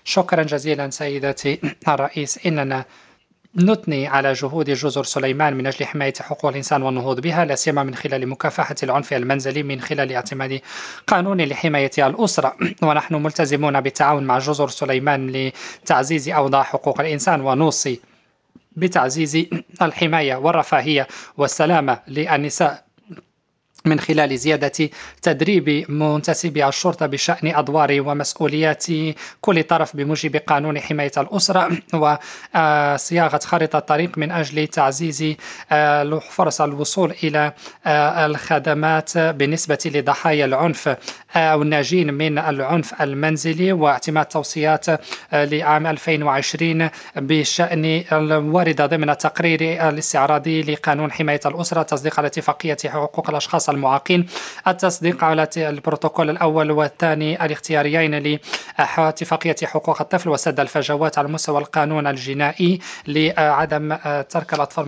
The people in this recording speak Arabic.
شكرا جزيلا سيدتي الرئيس. إننا نثني على جهود جزر سليمان من أجل حماية حقوق الإنسان والنهوض بها، لا سيما من خلال مكافحة العنف المنزلي من خلال اعتماد قانون لحماية الأسرة. ونحن ملتزمون بالتعاون مع جزر سليمان لتعزيز أوضاع حقوق الإنسان، ونوصي بتعزيز الحماية والرفاهية والسلامة للنساء من خلال زيادة تدريب منتسبي الشرطة بشأن أدوار ومسؤوليات كل طرف بموجب قانون حماية الأسرة، وصياغة خارطة طريق من أجل تعزيز فرص الوصول إلى الخدمات بالنسبة لضحايا العنف أو الناجين من العنف المنزلي، واعتماد توصيات لعام 2020 بشأن الواردة ضمن التقرير الاستعراضي لقانون حماية الأسرة، تصديق على اتفاقية حقوق الأشخاص المعاقين، التصديق على البروتوكول الأول والثاني الاختياريين لاتفاقية حقوق الطفل، وسد الفجوات على مستوى القانون الجنائي لعدم ترك الأطفال